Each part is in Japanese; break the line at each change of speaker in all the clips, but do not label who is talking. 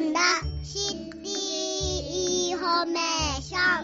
んだシティインフォメーション。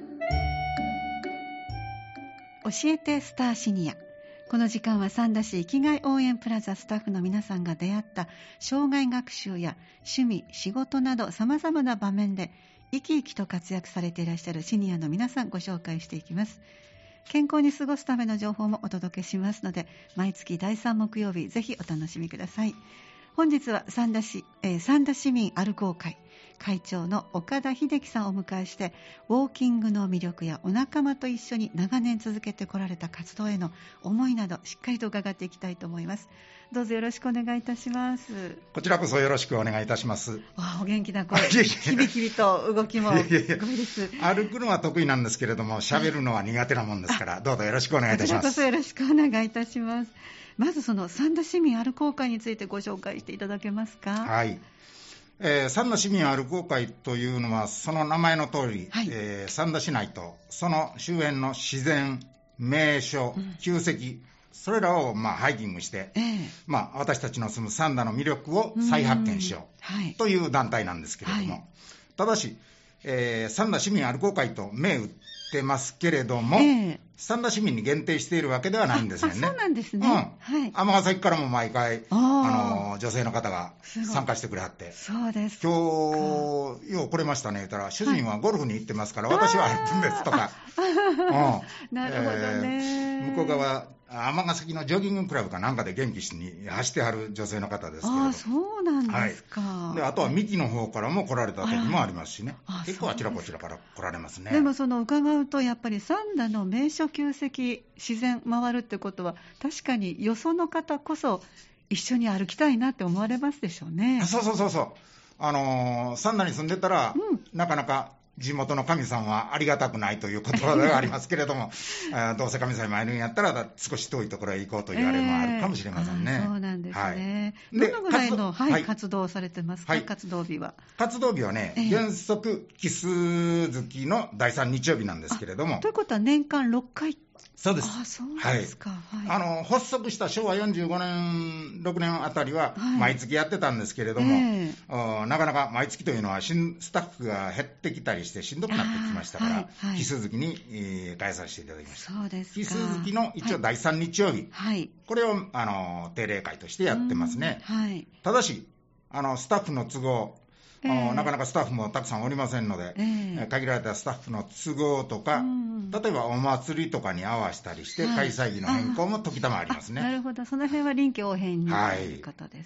教えてスターシニア。この時間は三田市生きがい応援プラザスタッフの皆さんが出会った障害学習や趣味、仕事など様々な場面で生き生きと活躍されていらっしゃるシニアの皆さんご紹介していきます。健康に過ごすための情報もお届けしますので、毎月第3木曜日ぜひお楽しみください。本日は三田市民歩こう会会長の岡田秀樹さんをお迎えして、ウォーキングの魅力やお仲間と一緒に長年続けてこられた活動への思いなどしっかりと伺っていきたいと思います。どうぞよろしくお願いいたします。
こちらこそよろしくお願いいたします。
お元気な声、キビキビと動きもすごいです。
歩くのは得意なんですけれども、喋るのは苦手なもんですから、どうぞよろしくお願いいたします。
こちらこそよろしくお願いいたします。まずその三田市民歩こう会についてご紹介していただけますか。
はい、三田市民歩こう会というのはその名前の通り、三田市内とその周辺の自然、名所、旧跡、それらをハイキングして、私たちの住む三田の魅力を再発見しようという団体なんですけれども、ただし、三田市民歩こう会と銘打ってますけれども、三田市民に限定しているわけではないんですよね。
そうなんですね。
尼崎からも毎回女性の方が参加してくれはって、
そうです。
今日よう来れましたね言ったら、主人はゴルフに行ってますから、私は歩くんですとか、
なるほどね。
向こう側尼崎のジョギングクラブかなんかで元気に走ってはる女性の方ですけれど。
そうなんですか。
であとは三木の方からも来られた時もありますしね、結構あちらこちらから来られますね。
でもその伺うとやっぱり三田の名所旧跡自然回るってことは、確かによその方こそ一緒に歩きたいなって思われますでしょうね。
そう三田に住んでたら、なかなか地元の神さんはありがたくないという言葉がありますけれどもどうせ神さんに会えるんやったら少し遠いところへ行こうというあれもあるかもしれませんね。
そうなんですね。どのぐらいの活動をされてますか。活動日は
ね、原則奇数月の第3日曜日なんですけれども。
ということは年間6回。
そうです。
そうですか。
発足した昭和45年6年あたりは毎月やってたんですけれども、なかなか毎月というのはスタッフが減ってきたりしてしんどくなってきましたから、奇数月に変えさせていただきました。
そうですか。
奇数月の一応第3日曜日、これを定例会としてやってますね。ただしスタッフの都合、なかなかスタッフもたくさんおりませんので、限られたスタッフの都合とか、例えばお祭りとかに合わせたりして、開催日の変更も時たまありますね。
なるほど、その辺は臨機応変にということです。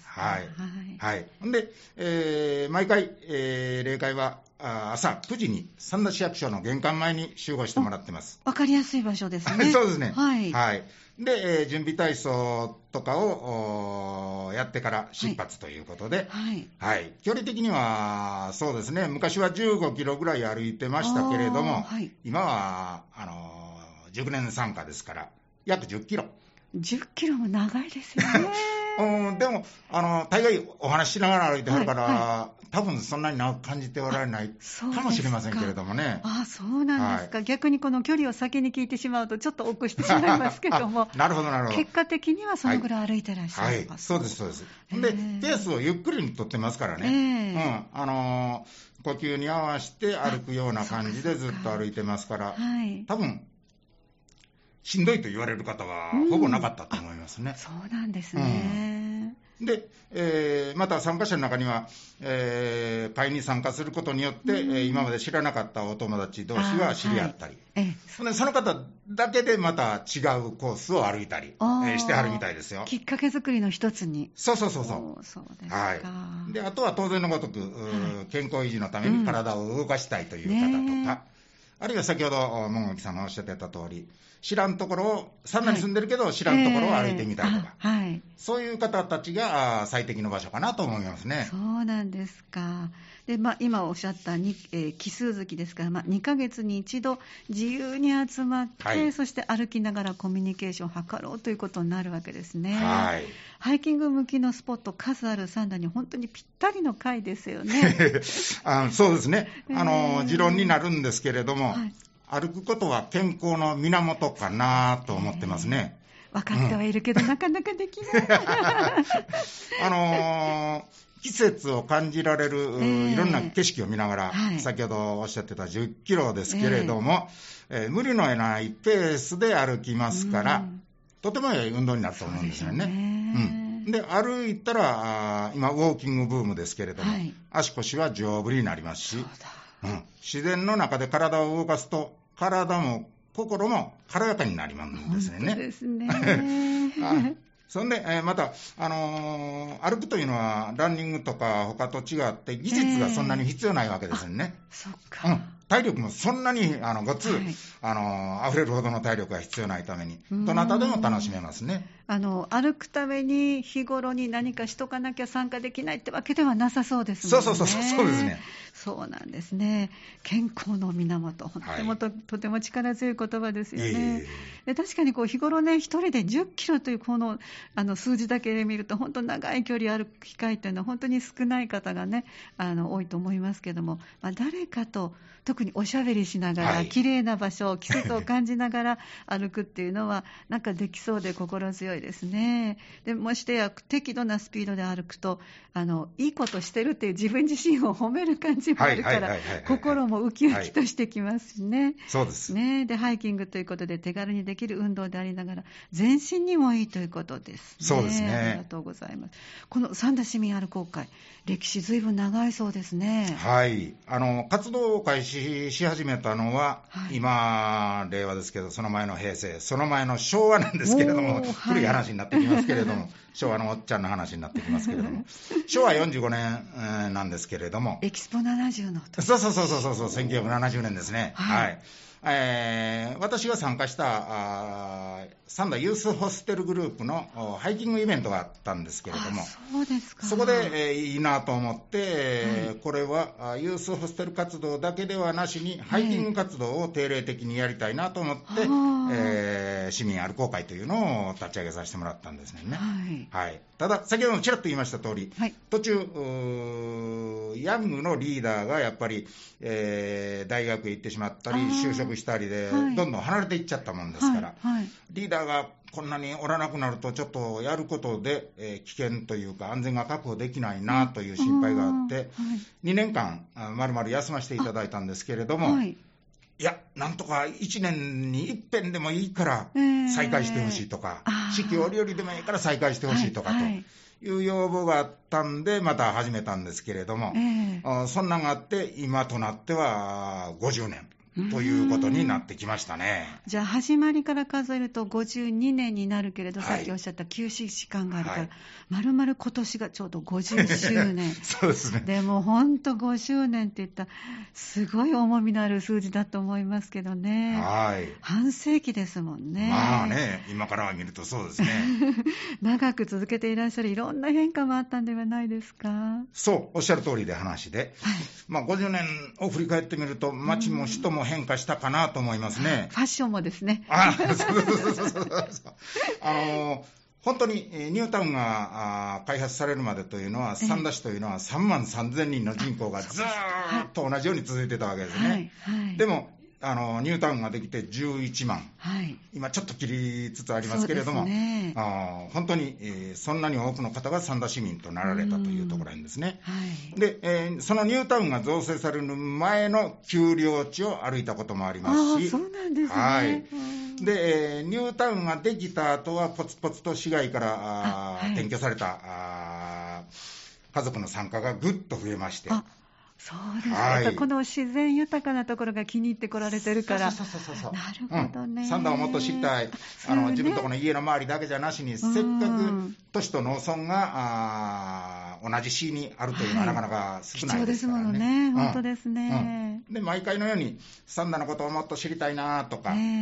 で、毎回、例会は朝9時に三田市役所の玄関前に集合してもらってます。
わかりやすい場所ですね。
そうですね。で、準備体操とかをやってから出発ということで、距離的にはそうですね、昔は15キロぐらい歩いてましたけれども、今は熟年参加ですから約10キロ。
10キロも長いですよね。
でも大概お話ししながら歩いてはるから、多分そんなに長く感じておられないかもしれませんけれどもね。
そうなんですか。逆にこの距離を先に聞いてしまうとちょっと奥してしまいますけども
なるほど
結果的にはそのぐらい歩いてらっしゃる。
そうですでペースをゆっくりにとってますからね、呼吸に合わせて歩くような感じでずっと歩いてますから、多分しんどいと言われる方はほぼなかったと思いますね。
そうなんですね。
で、また参加者の中には、会に参加することによって、今まで知らなかったお友達同士が知り合ったり、その方だけでまた違うコースを歩いたり、してはるみたいですよ。
きっかけ作りの一つに。
そうです
か。
であとは当然のごとく、健康維持のために体を動かしたいという方とか、あるいは先ほど門垣さんがおっしゃってた通り、知らんところを三田に住んでるけど知らんところを歩いてみたいとか、そういう方たちが最適の場所かなと思いますね。
そうなんですか。で、今おっしゃった奇数月ですから、2ヶ月に一度自由に集まって、そして歩きながらコミュニケーションを図ろうということになるわけですね。ハイキング向きのスポット数ある三田に本当にぴったりの会ですよね。
そうですね。持論になるんですけれども、歩くことは健康の源かなと思ってますね。
分かってはいるけど、なかなかできない。
季節を感じられる、いろんな景色を見ながら、
はい、
先ほどおっしゃってた10キロですけれども、無理のないペースで歩きますから、とてもいい運動になると思うんですよね。で歩いたら今ウォーキングブームですけれども、はい、足腰は丈夫になりますし、自然の中で体を動かすと体も心も軽やかになりますんですね。
本当ですね。
そんで、また、歩くというのはランニングとか他と違って技術がそんなに必要ないわけですよね。
そっか。
体力もそんなにごっつ、溢れるほどの体力が必要ないために、どなたでも楽しめますね。
歩くために日頃に何かしとかなきゃ参加できないってわけではなさそうですもんね。
そうですね。
そうなんですね。健康の源、本当にも とても力強い言葉ですよね。で確かに日頃ね、一人で10キロというこの数字だけで見ると本当に長い距離歩く機会というのは本当に少ない方がね多いと思いますけども、誰かと特におしゃべりしながら、綺麗な場所、季節を感じながら歩くっていうのはなんかできそうで心強いですね。でもしてや適度なスピードで歩くといいことしてるっていう自分自身を褒める感じもあるから心もウキウキとしてきますしね。
そうです
ね。でハイキングということで手軽にできる運動でありながら全身にもいいということですね。
そうですね。
ありがとうございます。この三田市民歩行会、歴史ずいぶん長いそうですね。
はい。活動を開始し始めたのは、今令和ですけど、その前の平成、その前の昭和なんですけれども、古い話になってきますけれども、昭和のおっちゃんの話になってきますけれども、昭和45年、なんですけれども、
エキスポ70の時。
そう1970年ですね。はい。私が参加した三田ユースホステルグループのハイキングイベントがあったんですけれども、
そうですか。
そこで、いいなと思って、これはユースホステル活動だけではなしにハイキング活動を定例的にやりたいなと思って、市民歩行会というのを立ち上げさせてもらったんですね。はい。ただ先ほどもちらっと言いました通り、途中ヤングのリーダーがやっぱり、大学へ行ってしまったり就職したりで、どんどん離れていっちゃったもんですから、リーダーがこんなにおらなくなるとちょっとやることで、危険というか安全が確保できないなという心配があって、2年間まるまる休ませていただいたんですけれども、いやなんとか1年に一遍でもいいから再開してほしいとか、四季折々でもいいから再開してほしいとかという要望があったんでまた始めたんですけれども、そんなのがあって今となっては50年ということになってきましたね。
じゃあ始まりから数えると52年になるけれど、さっきおっしゃった休止時間があるから、まるまる今年がちょうど50周年
そうですね。
でも本当50年って言ったらすごい重みのある数字だと思いますけどね。半世紀ですもんね。
まあね、今から見るとそうですね
長く続けていらっしゃるいろんな変化もあったんではないですか。
そうおっしゃる通りで話で、50年を振り返ってみると街も人も変化したかなと思いますね。
ファッションもですね。
本当にニュータウンが開発されるまでというのは、三田市というのは3万3000人の人口がずーっと同じように続いてたわけですね。でもニュータウンができて11万、今ちょっと切りつつありますけれども、本当に、そんなに多くの方が三田市民となられたというところなんですね。で、そのニュータウンが造成される前の丘陵地を歩いたこともありますし、
そうなんですね。
で、ニュータウンができた後はポツポツと市外から転居された家族の参加がぐっと増えまして、
そうですね、この自然豊かなところが気に入ってこられてるから。なるほどね。
三田をもっと知りたい、自分とこの家の周りだけじゃなしに、せっかく都市と農村が同じ市にあるというのはなかなか少ないですからね。貴重ですものね。
本当ですね。
で毎回のように三田のことをもっと知りたいなとか、いうフ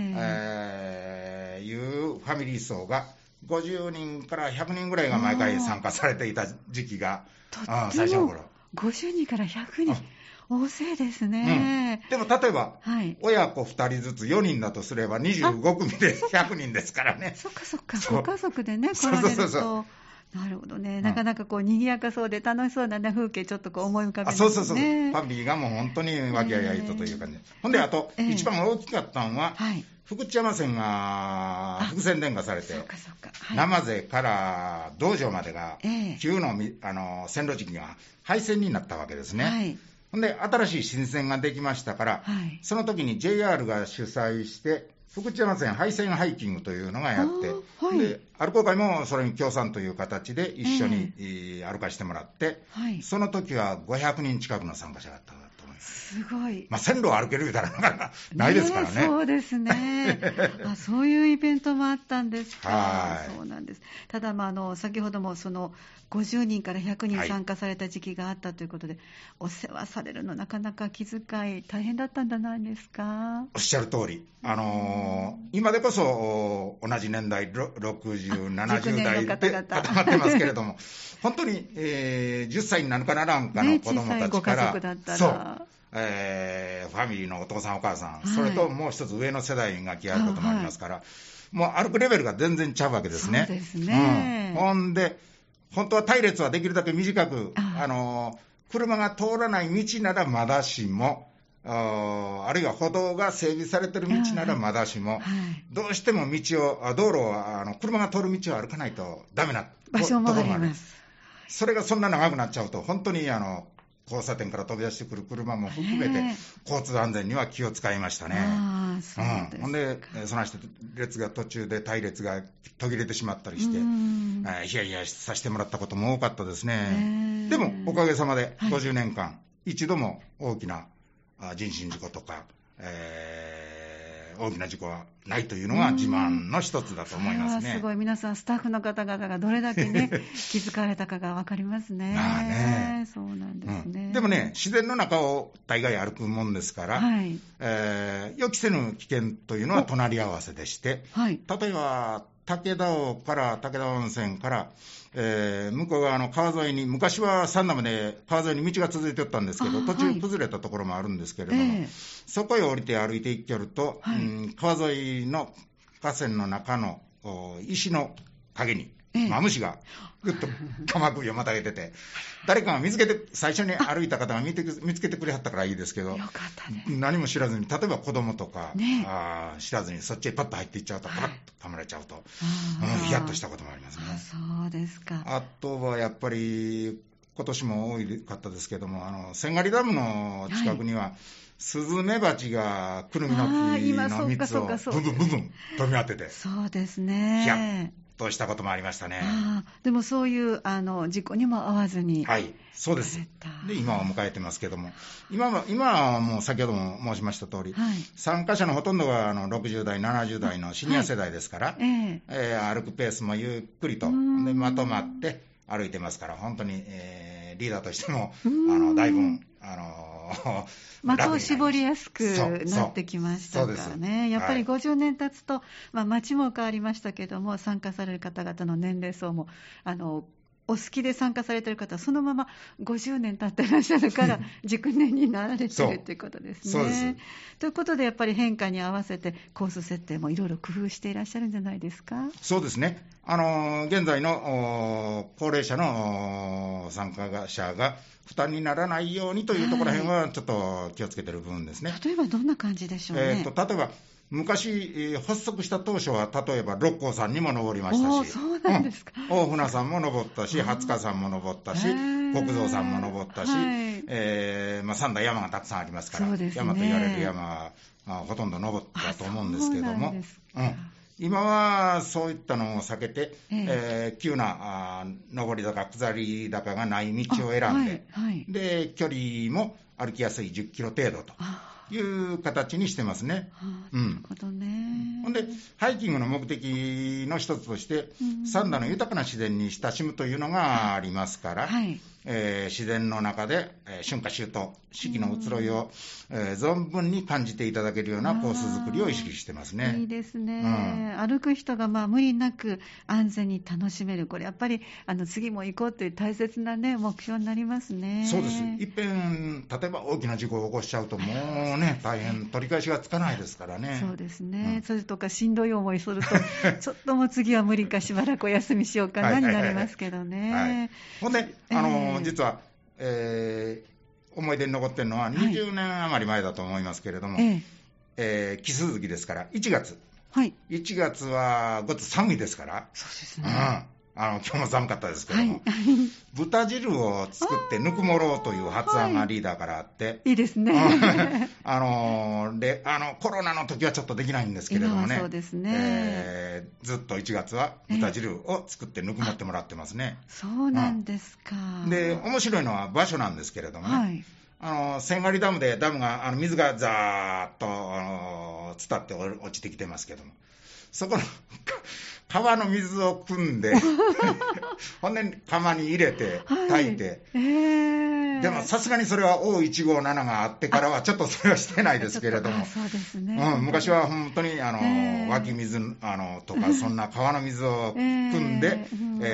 ァミリー層が50人から100人ぐらいが毎回参加されていた時期が最初の頃。
50人から100人、大勢ですね。
でも例えば、親子2人ずつ4人だとすれば25組で100人ですからね。
そっかご家族でね来られると。なるほどね。なかなか賑やかそうで楽しそうな風景ちょっと思い浮かべますね。
そうファミリーがもう本当に和気あいあいとという感じで。ほんであと、一番大きかったのは、 福知山線が複線電化されて、
はい、
生瀬から道場までが、旧の、線路軸が廃線になったわけですね。はい、ほんで新しい新線ができましたから、はい、その時に JR が主催して福知山線廃線ハイキングというのがやって、はい、で歩こう会もそれに協賛という形で一緒に、歩かしてもらって、はい、その時は500人近くの参加者だったと思います。
すごい。
線路を歩けるみたいなのがないですからね。
そうですね。そういうイベントもあったんですか。はい、そうなんです。ただ、先ほどもその50人から100人参加された時期があったということで、はい、お世話されるのなかなか気遣い大変だったんじゃないですか。
おっしゃる通り、今でこそ同じ年代60、70代で固まってますけれども本当に、10歳になるかならんかの子どもたちから、
ご家族だったら
そう、ファミリーのお父さんお母さん、はい、それともう一つ上の世代が来合うこともありますから、はい、もう歩くレベルが全然ちゃうわけですね。
そうですね、
ほんで本当は隊列はできるだけ短く、車が通らない道ならまだしも、あるいは歩道が整備されてる道ならまだしも、はい、どうしても道路を車が通る道を歩かないとダメな
場所もあります。
それがそんな長くなっちゃうと本当に交差点から飛び出してくる車も含めて交通安全には気を使いましたね。ほんでその列が途中で隊列が途切れてしまったりして、ヒヤヒヤさせてもらったことも多かったですね。でもおかげさまで50年間、一度も大きな人身事故とか、大きな事故はないというのが自慢の一つだと思いますね。
すごい。皆さんスタッフの方々がどれだけね気づかれたかが分かりますね。
まあね、
そうなんですね、
でもね、自然の中を大概歩くもんですから、はい、予期せぬ危険というのは隣り合わせでして、はい、例えば武田温泉から、向こう側の川沿いに、昔は三田まで川沿いに道が続いておったんですけど、途中崩れたところもあるんですけれども、そこへ降りて歩いていきよると、はい、川沿いの河川の中の石の陰にマムシがぐっと鎌首をまたげてて、誰かが最初に歩いた方が見つけてくれはったからいいですけど、
よかったね、
何も知らずに、例えば子供とか、ね、知らずにそっちへパッと入っていっちゃうと、パッと噛まれちゃうと、ヒヤッとしたこともありますね。
そうですか。
あとはやっぱり今年も多かったですけども、千狩ダムの近くには、はい、スズメバチがクルミの木の蜜をブンブンブンブン飛び回ってて、
そうですね、
ヒヤッとしたこともありましたね。
でもそういう事故にも遭わずに、
はい、そうです。で今を迎えてますけども、今はもう先ほども申しました通り、はい、参加者のほとんどが60代70代のシニア世代ですから、はい、歩くペースもゆっくりとでまとまって歩いてますから、本当に、リーダーとしてもだいぶ
的を絞りやすくなってきましたからね。やっぱり50年経つと、街も変わりましたけども、参加される方々の年齢層もお好きで参加されている方はそのまま50年経っていらっしゃるから熟年になられているということですね。
そうです。
ということでやっぱり変化に合わせてコース設定もいろいろ工夫していらっしゃるんじゃないですか。
そうですね。現在の高齢者の参加者が負担にならないようにというところら辺はちょっと気をつけている部分ですね。
例えばどんな感じでしょうね。
例えば昔、発足した当初は例えば六甲山にも登りましたし、
そうなんですか。
大船山も登ったし、廿日山も登ったし、国蔵山も登ったし、三大山がたくさんありますから、ね、山と言われる山はほとんど登ったと思うんですけども、今はそういったのを避けて、急な上り坂下り坂がない道を選んで、で距離も歩きやすい10キロ程度という形にしてますね。
なるほどね。
ほんでハイキングの目的の一つとして、三田の豊かな自然に親しむというのがありますから、自然の中で、春夏秋冬四季の移ろいを、存分に感じていただけるようなコース作りを意識してますね。
いいですね、歩く人が無理なく安全に楽しめる、これやっぱり次も行こうという大切な、目標になりますね。
そうです。いっぺん例えば大きな事故を起こしちゃうともうね大変取り返しがつかないですからね。
そうですね、それとかしんどい思いするとちょっともう次は無理かしばらくお休みしようかなになりますけどね。
ほんで実は、思い出に残っているのは20年余り前だと思いますけれども、 奇数月ですから1月、
はい、
1月はごつ寒いですから、
そうですね、
今日も寒かったですけども、豚汁を作ってぬくもろうという発案がリーダーからあって、
いいですね。
でコロナの時はちょっとできないんですけれどもね、
そうですね、
ずっと1月は豚汁を作ってぬくもってもらってますね。
そうなんですか。
で、面白いのは場所なんですけれどもね、千狩ダムでダムが水がザーッと伝って落ちてきてますけども、そこの川の水を汲んでほんで釜に入れて炊いて、でもさすがにそれは O157 があってからはちょっとそれはしてないですけれども、
そうですね、
昔は本当に湧き水とかそんな川の水を汲んで、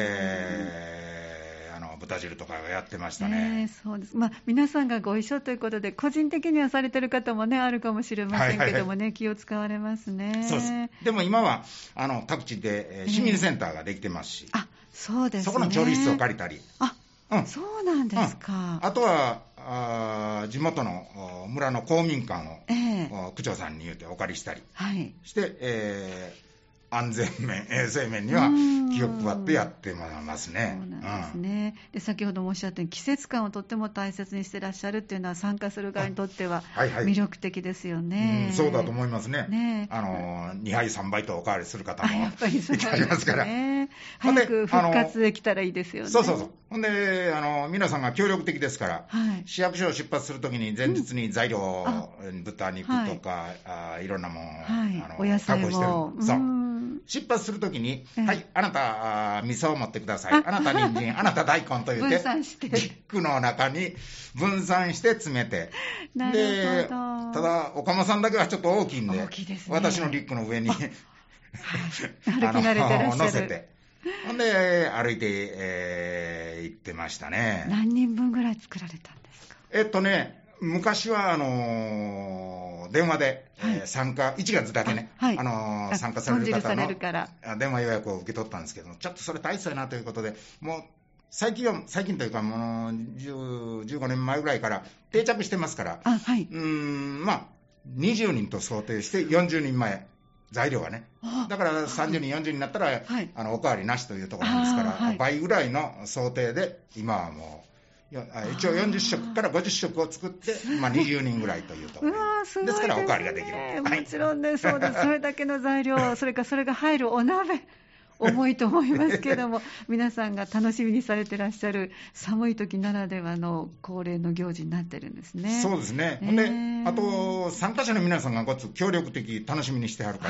豚汁とかをやってましたね。
そうです。皆さんがご一緒ということで、個人的にはされてる方もね、あるかもしれませんけどもね、気を使われますね。
そうです。でも今は各地で市民センターができてますし、
そうですね、
そこの調理室を借りたり、
そうなんですか。
あとは地元の村の公民館を区長さんに言うてお借りしたりして、安全面、衛生面には気を配ってやってますね。
そうなんですね。で、先ほどもおっしゃったように季節感をとっても大切にしてらっしゃるっていうのは参加する側にとっては魅力的ですよね。
そうだと思いますね。2杯3杯とおかわりする方もいたりますから。
早く復活できたらいいですよね。
そう。ほんで皆さんが協力的ですから、市役所を出発するときに前日に材料、豚肉とか、いろんなものを確保してる。そう。出発するときに、はい、あなた味噌を持ってください、あなた人参、あなた大根と言って、リュックの中に分散して詰めて、で、ただ、おかまさんだけはちょっと大きいんで、私のリュックの上に歩
き慣れてらっしゃる。
乗せて、ほんで、歩いて、行ってましたね。
何人分ぐらい作られたんですか？
昔は電話で、参加、1月だけね、参加される方の電話予約を受け取ったんですけども、ちょっとそれ大切やなということで、もう最近というか、もう15年前ぐらいから定着してますから、20人と想定して40人前。材料がね、だから30人、40人になったら、おかわりなしというところなんですから、倍ぐらいの想定で、今はもう、一応40食から50食を作って、20人ぐらいというところですからおかわりができる。
もちろんね、そうです。それだけの材料、それからそれが入るお鍋、重いと思いますけども皆さんが楽しみにされてらっしゃる寒い時ならではの恒例の行事になってるんですね。
そうですね。で、あと参加者の皆さんがごつ協力的、楽しみにしてはるから、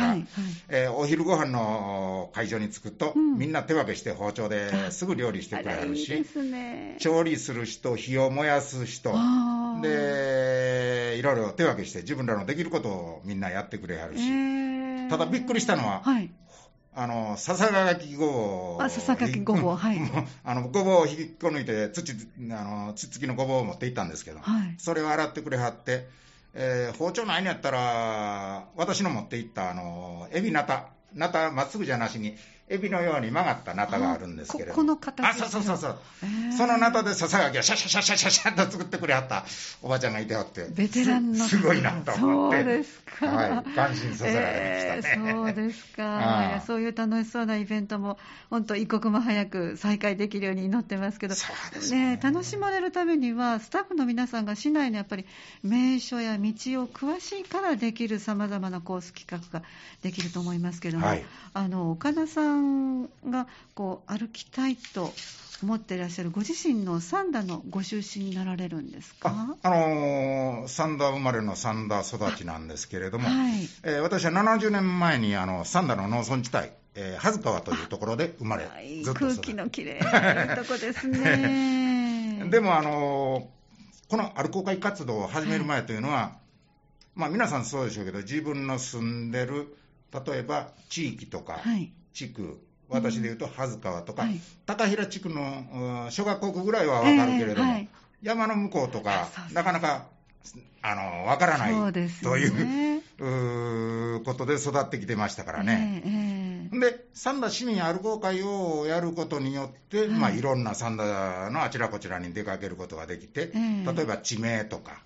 お昼ご飯の会場に着くと、みんな手分けして包丁ですぐ料理してくれはるし、調理する人、火を燃やす人で、いろいろ手分けして自分らのできることをみんなやってくれはるし、ただびっくりしたのは、ささがきごぼう、
ささがきごぼう、
ごぼうを引っこ抜いて土付きのごぼうを持って行ったんですけど、それを洗ってくれはって、包丁ないんやったら私の持って行ったエビナタまっすぐじゃなしにエビのように曲がったナタがあるんですけれど、
この形、
そうそのナタでささがきをシャシャシャシャシャシャと作ってくれはったおばちゃんがいてはって、
ベテランの
すごいなと思って、
そうですか、
感心させられましたね。
そうですか。そういう楽しそうなイベントも本当一刻も早く再開できるように祈ってますけど、
そうですね。
楽しまれるためにはスタッフの皆さんが市内のやっぱり名所や道を詳しいからできるさまざまなコース企画ができると思いますけども、岡田さんが歩きたいと思っていらっしゃるご自身の三田のご出身になられるんですか？
三田生まれの三田育ちなんですけれども、私は70年前に三田の農村地帯、羽津川というところで生まれ、ずっと
空気のきれいなとこですね。
でもこの歩こう会活動を始める前というのは、皆さんそうでしょうけど、自分の住んでる例えば地域とか、地区、私でいうと羽津川とか、高平地区の小学校区ぐらいは分かるけれども、山の向こうとかなかなか分からないということで育ってきてましたからね。で、三田市民歩こう会をやることによって、いろんな三田のあちらこちらに出かけることができて、例えば地名とか、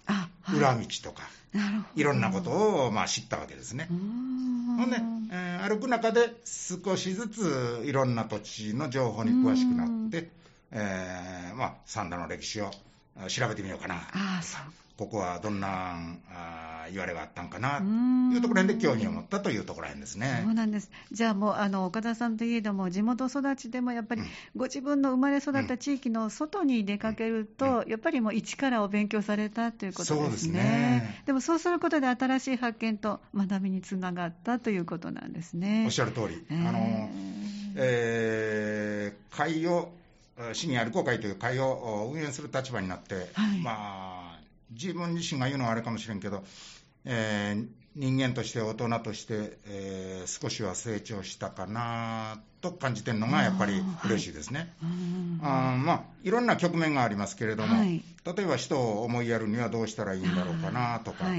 裏道とか、いろんなことを知ったわけですね。ほんで、歩く中で少しずついろんな土地の情報に詳しくなって、三田の歴史を調べてみようかな。ここはどんな言われがあったんかなというところで興味を持ったというところですね。
そうなんです。じゃあもう岡田さんといえども地元育ちでもやっぱりご自分の生まれ育った地域の外に出かけると、やっぱりもう一からお勉強されたということですね。
そうですね。
でもそうすることで新しい発見と学びにつながったということなんですね。
おっしゃる通り。会を市民歩こう会という会を運営する立場になって、自分自身が言うのはあれかもしれんけど、人間として大人として、少しは成長したかなと感じてるのがやっぱり嬉しいですね。いろんな局面がありますけれども、例えば人を思いやるにはどうしたらいいんだろうかなとか、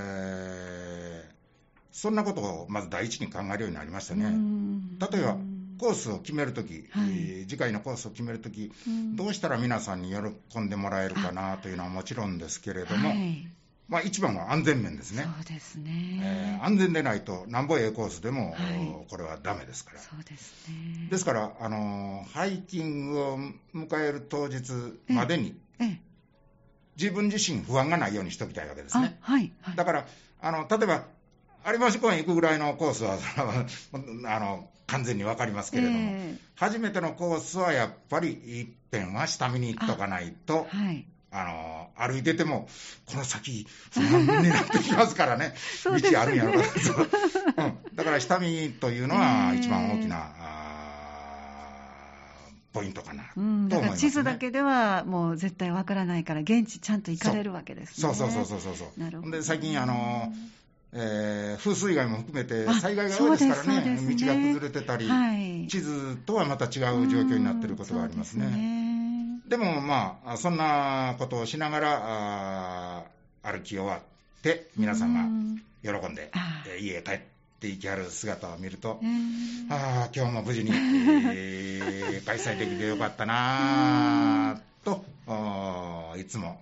そんなことをまず第一に考えるようになりましたね。例えばコースを決めるとき、次回のコースを決めるとき、どうしたら皆さんに喜んでもらえるかなというのはもちろんですけれども、一番は安全面ですね。
そうですね。
安全でないとなんぼええコースでも、これはダメですから。
そうですね。
ですからハイキングを迎える当日までに、自分自身不安がないようにしておきたいわけですね。だから例えば有馬市公園行くぐらいのコースは完全に分かりますけれども、初めてのコースはやっぱり一遍は下見に行っとかないと、歩いててもこの先不安になってきますからね。道あるんやろかだから下見というのは一番大きな、ポイントかなと思いますね。
だから地図だけではもう絶対分からないから現地ちゃんと行かれるわけですね。
そうなるほど。で最近風水害も含めて災害が多いですからね。道が崩れてたり、地図とはまた違う状況になっていることがありますね。でもそんなことをしながら歩き終わって皆さんが喜んで家へ帰って行きはる姿を見ると、今日も無事に開催できてよかったなといつも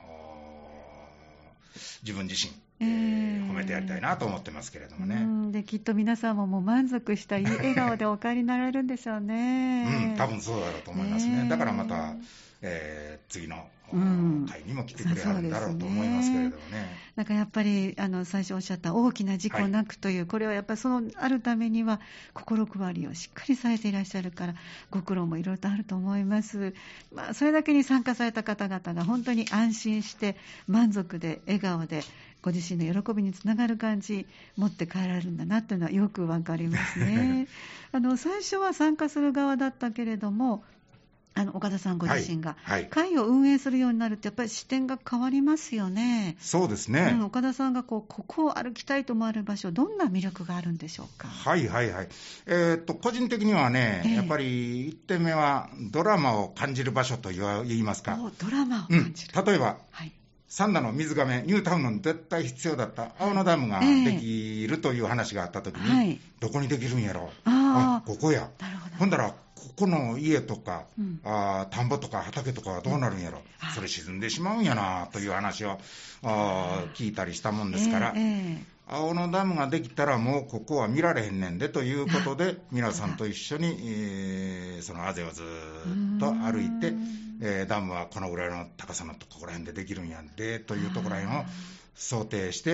自分自身褒めてやりたいなと思ってますけれどもね。
できっと皆さんももう満足したいい笑顔でお帰りになられるんでしょうね。
多分そうだろうと思いますね。だからまた、次の会にも来てくれはるんだろうと思いますけれどもね。
なんかやっぱり最初おっしゃった大きな事故なくという、これはやっぱりあるためには心配りをしっかりされていらっしゃるからご苦労もいろいろとあると思います。それだけに参加された方々が本当に安心して満足で笑顔でご自身の喜びにつながる感じ持って帰られるんだなというのはよくわかりますね。最初は参加する側だったけれども岡田さんご自身が会を運営するようになるとやっぱり視点が変わりますよね。
そうですね。
岡田さんがここを歩きたいと思われる場所、どんな魅力があるんでしょうか。
個人的にはね、やっぱり1点目はドラマを感じる場所と言いますか。
ドラマを感じる、
例えば、三田の水がめニュータウンの絶対必要だった青野ダムができるという話があったときに、どこにできるんやろ、ここや。ほんだらここの家とか、田んぼとか畑とかはどうなるんやろ、それ沈んでしまうんやなという話を聞いたりしたもんですから、青野ダムができたらもうここは見られへんねんでということで皆さんと一緒に、そのあぜをずっと歩いて、ダムはこのぐらいの高さのところらへんでできるんやでというところらへんを想定して、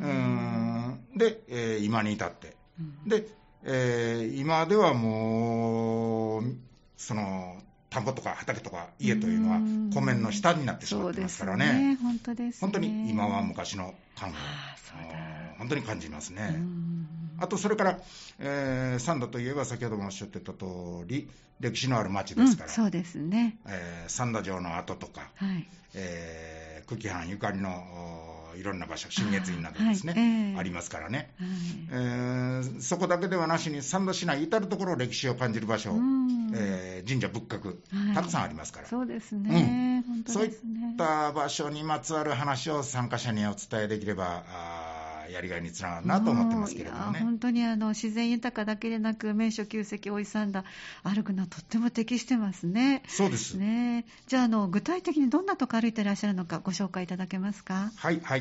で、今に至って、で今ではもうその田んぼとか畑とか家というのは湖面の下になってしまってますからね。
本当ですね。
本当に今は昔の感を本当に感じますね。あとそれから、三田といえば先ほどもおっしゃってた通り歴史のある町ですから、
そうですね。
三田城の跡とか、久喜藩ゆかりのいろんな場所、新月院などですね、ありますからね、そこだけではなしに三田市内至るところ歴史を感じる場所、神社仏閣、たくさんありますから、
そうですね、
そういった場所にまつわる話を参加者にお伝えできればやりがいにつながるなと思ってますけれどもね。
本当に自然豊かだけでなく名所旧跡を勇んだ歩くのはとっても適してますね。
そうです
ね。じゃあ具体的にどんなとこ歩いていらっしゃるのかご紹介いただけますか？
はいはい。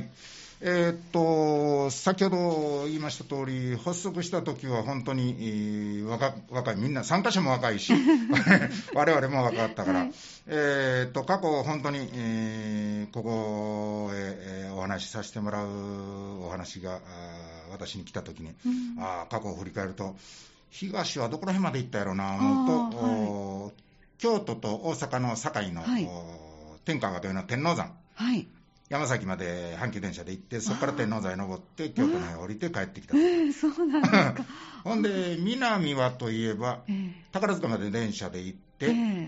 先ほど言いました通り、発足した時は本当に、若い、みんな参加者も若いし我々も若かったから、はい、過去本当に、ここへ、お話しさせてもらうお話が私に来た時に、過去を振り返ると、東はどこら辺まで行ったやろうな思うと、はい、京都と大阪の境の、はい、天川というのは天王山、はい、山崎まで阪急電車で行って、そこから天王山へ登って京都の方へ降りて帰ってきた。
そうなんですか。
ほんで南はといえば、宝塚まで電車で行って、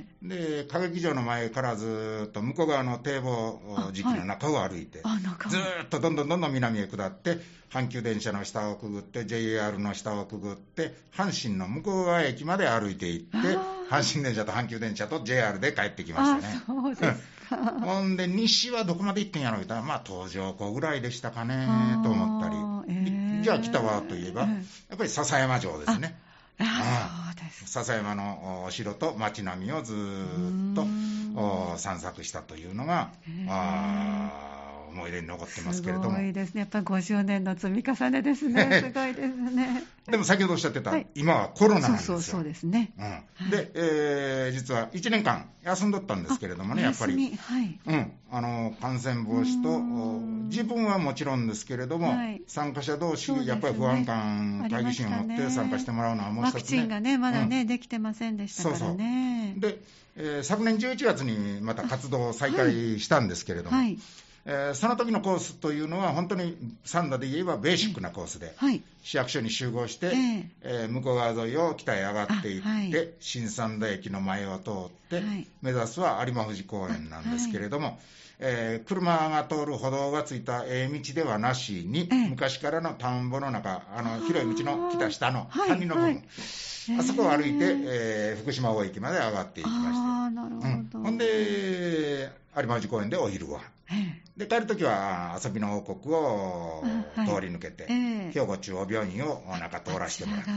で歌劇場の前からずっと向こう側の堤防敷の中を歩いて、ずっとどんどん南へ下って阪急電車の下をくぐって JR の下をくぐって阪神の向こう側駅まで歩いて行って、阪神電車と阪急電車と JR で帰ってきましたね。
そうですか。
ほんで西はどこまで行ってんやろうと、東条湖ぐらいでしたかねと思ったり、じゃあ北はといえば、やっぱり篠山城ですね。そうです。篠山のお城と街並みをずっと散策したというのが思い出に残ってますけれども。
すごいですね。やっぱり50年の積み重ねですね。すごいですね。
でも先ほどおっしゃってた、今はコロナなんですよ。
そうですね。
で、実は1年間休んどったんですけれどもね、やっぱり、感染防止と自分はもちろんですけれども、参加者同士やっぱり不安感、懐疑心を持って参加してもらうのはもう一つね。
ワクチンがねまだね、できてませんでしたからね。
で、昨年11月にまた活動を再開したんですけれども、その時のコースというのは本当に三田で言えばベーシックなコースで、市役所に集合して、向こう側沿いを北へ上がっていって、新三田駅の前を通って、目指すは有馬富士公園なんですけれども、車が通る歩道がついた道ではなしに、昔からの田んぼの中、広い道の北下の谷の部分、あそこを歩いて、福島大駅まで上がっていきまして、ほんで有馬富士公園でお昼ご飯で、帰るときは遊びの王国を通り抜けて、兵庫中央病院を中通らせてもらって、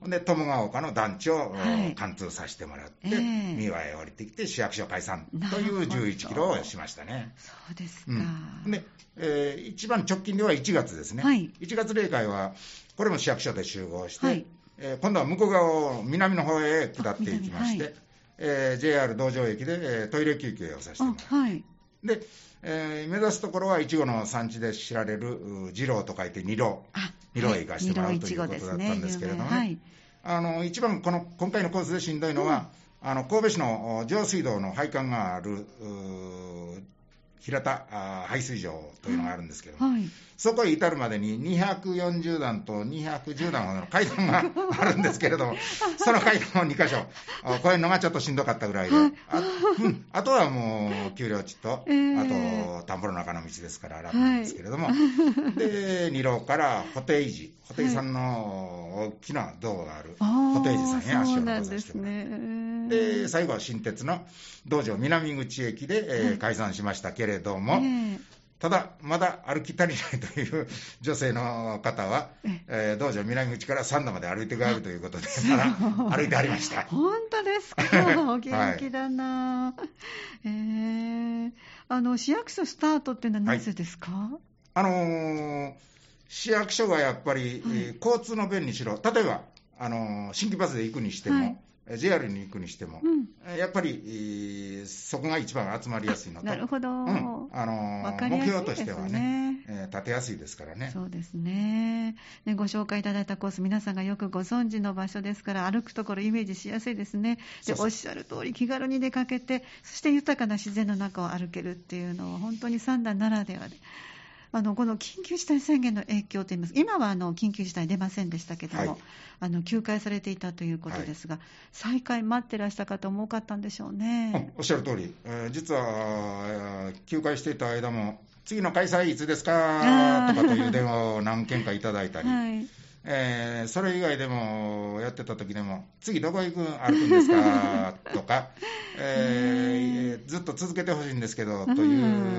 で友ヶ丘の団地を貫通させてもらって、三輪へ降りてきて市役所解散という11キロをしましたね。
そうですか。
で、一番直近では1月ですね。1月例会はこれも市役所で集合して、今度は向こう側を南の方へ下っていきまして、JR 道場駅でトイレ休憩をさせてもらって、で、目指すところはいちごの産地で知られる二郎と書いて二郎へ行かせてもらうということだったんですけれどもね、一番今回のコースでしんどいのは、神戸市の上水道の配管がある平田排水場というのがあるんですけども、そこへ至るまでに240段と210段ほどの階段があるんですけれども、その階段を2箇所越えるのがちょっとしんどかったぐらいで、あとはもう丘陵地と、あと田んぼの中の道ですから楽なんですけれども、で二郎から布袋寺さんの大きな銅がある布袋寺さんへ足を伸ばさせてもらって、で最後は新鉄の道場南口駅で、解散しましたけれども、ただまだ歩き足りないという女性の方は、道場南口から三田まで歩いて帰るということで、まだ歩いてありました。
本当ですか。お元気だな。市役所スタートっていうのはなぜですか？
市役所がやっぱり、交通の便にしろ、例えば新規バスで行くにしても、JR に行くにしても、やっぱり、そこが一番集まりやすいのと、
なるほど、
目標としてはね、立てやすいですからね。
そうですね。ご紹介いただいたコース、皆さんがよくご存知の場所ですから、歩くところイメージしやすいですね。で、おっしゃる通り気軽に出かけて、そして豊かな自然の中を歩けるっていうのは本当に三田ならではで、この緊急事態宣言の影響といいますか、今は緊急事態出ませんでしたけども、休会されていたということですが、再開待ってらした方も多かったんでしょうね。
おっしゃる通り、実は休会していた間も次の開催いつですかとかという電話を何件かいただいたり、それ以外でもやってた時でも次どこ歩くんですかとか、ずっと続けてほしいんですけどというのが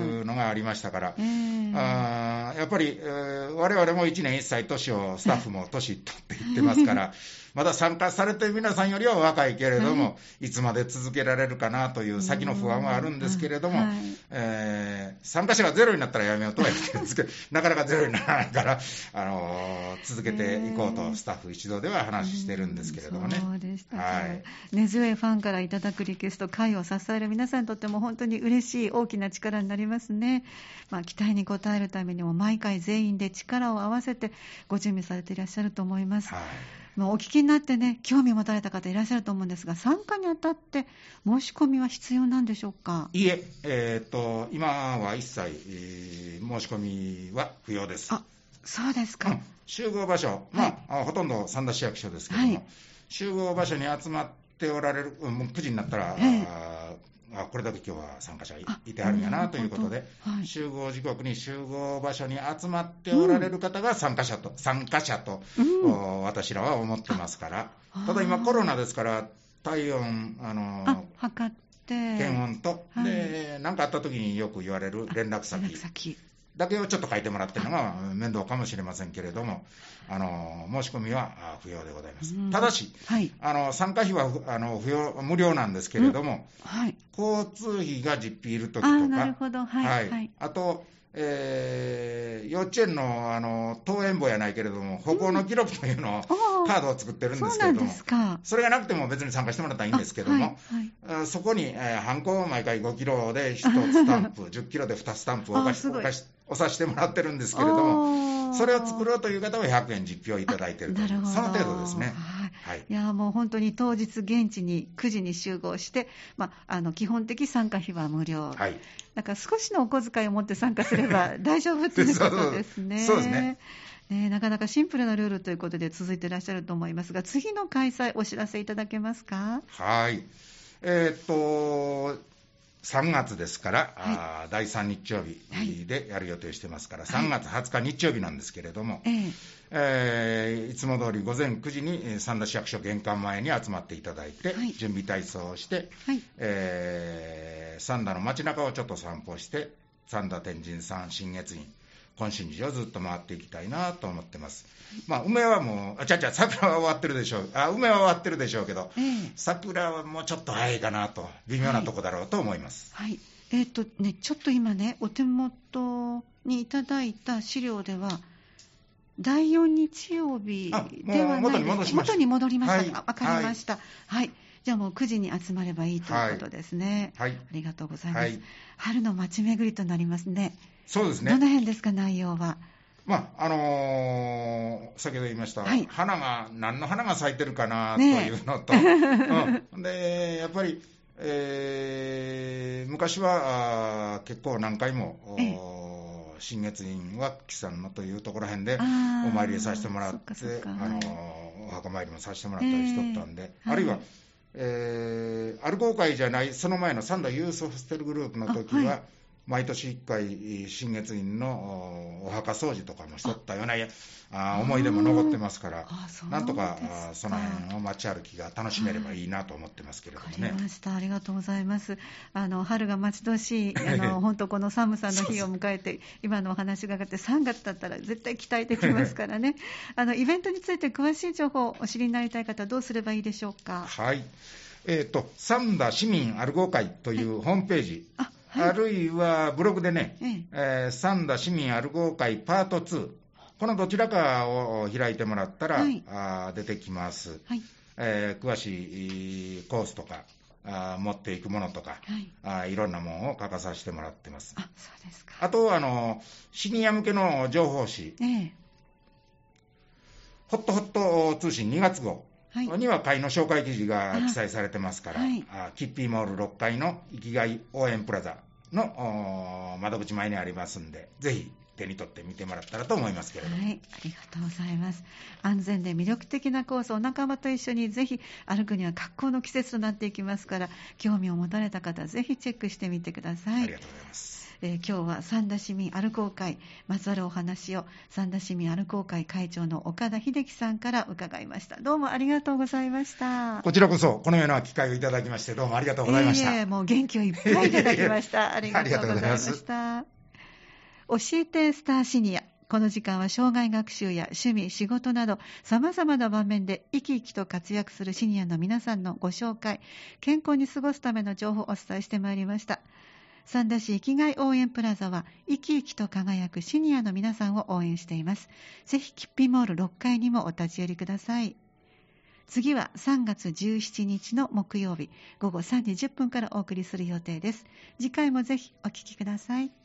がありましたから、やっぱり、我々も1年1歳年を、スタッフも年取っていってますから、まだ参加されている皆さんよりは若いけれども、いつまで続けられるかなという先の不安はあるんですけれども、参加者がゼロになったらやめようとは言ってるんですけど、なかなかゼロにならないから、続けていこうとスタッフ一同では話してるんですけれどもね。
そうでしたか。根強いファンからいただくリクエスト、会を支える皆さんにとっても本当に嬉しい大きな力になりますね。期待に応えるためにも毎回全員で力を合わせてご準備されていらっしゃると思います。お聞きになってね、興味を持たれた方いらっしゃると思うんですが、参加にあたって申し込みは必要なんでしょうか？
いえ、今は一切、申し込みは不要です。
そうですか。
集合場所、ほとんど三田市役所ですけども、集合場所に集まっておられる、もう9時になったら、これだけ今日は参加者いてはるんやなということで、集合時刻に集合場所に集まっておられる方が参加者と、私らは思ってますから、ただ今コロナですから体温
測って
検温と、で何かあった時によく言われる連絡先だけをちょっと書いてもらってるのが面倒かもしれませんけれども、申し込みは不要でございます。ただし、参加費は無料なんですけれども、交通費が実費いるときとか、あと、幼稚園の登園簿やないけれども、歩行の記録というのを、カードを作ってるんですけれども、それがなくても別に参加してもらったらいいんですけども、そこに、ハンコを毎回5キロで1スタンプ、10キロで2スタンプを押させてもらってるんですけれども、それを作ろうという方は100円実費をいただいているという、その程度ですね。
いやもう本当に当日現地に9時に集合して、基本的参加費は無料、だから少しのお小遣いを持って参加すれば大丈夫ということですね。
そうですね。
なかなかシンプルなルールということで続いていらっしゃると思いますが、次の開催お知らせいただけますか？
3月ですから、第3日曜日でやる予定してますから、3月20日日曜日なんですけれども、いつも通り午前9時に三田市役所玄関前に集まっていただいて、準備体操をして、三田の街中をちょっと散歩して、三田天神さん新月院金神寺をずっと回っていきたいなと思ってます。梅はもう桜は終わってるでしょう。梅は終わってるでしょうけど、桜はもうちょっと早いかなと、微妙なとこだろうと思います。
ちょっと今ね、お手元にいただいた資料では、第4日曜日ではないです。元に戻りました。わかりました。じゃあもう9時に集まればいいということですね。ありがとうございます。春の街巡りとなりますね。
そうですね。
どの辺ですか、内容は？
先ほど言いました、花が何の花が咲いてるかなというのと、でやっぱり、昔は結構何回も新月院は木さんのというところら辺でお参りさせてもらって、お墓参りもさせてもらったりしとったんで、あるいは、アルコー会じゃないその前の三田ユースホステルグループの時は、毎年1回新月院のお墓掃除とかもしとったような思い出も残ってますから、なんとかその辺を街歩きが楽しめればいいなと思ってますけれどもね。
わかりました。ありがとうございます。春が待ち遠しい本当この寒さの日を迎えて今のお話があって3月だったら絶対期待できますからね。イベントについて詳しい情報をお知りになりたい方はどうすればいいでしょうか？
三田市民アルゴ会というホームページ、あるいはブログでね、三田市民アルゴ会パート2、このどちらかを開いてもらったら、出てきます。詳しいコースとか持っていくものとか、いろんなものを書かさせてもらってます。
そうですか。
あとシニア向けの情報誌、ホットホット通信2月号には会の紹介記事が記載されてますから、キッピーモール6階の生きがい応援プラザの窓口前にありますんで、ぜひ手に取って見てもらったらと思いますけれども。
ありがとうございます。安全で魅力的なコースを仲間と一緒にぜひ歩くには格好の季節となっていきますから、興味を持たれた方ぜひチェックしてみてください。
ありがとうございます。
今日は三田市民アルコー会まつわるお話を三田市民アルコー会会長の岡田秀樹さんから伺いました。どうもありがとうございました。
こちらこそこのような機会をいただきましてどうもありがとうございました。
もう元気をいっぱいいただきました。ありがとうございました。 教えてスターシニア。この時間は障害学習や趣味、仕事など様々な場面で生き生きと活躍するシニアの皆さんのご紹介、健康に過ごすための情報をお伝えしてまいりました。三田市生きがい応援プラザは生き生きと輝くシニアの皆さんを応援しています。ぜひキッピーモール6階にもお立ち寄りください。次は3月17日の木曜日午後3時10分からお送りする予定です。次回もぜひお聞きください。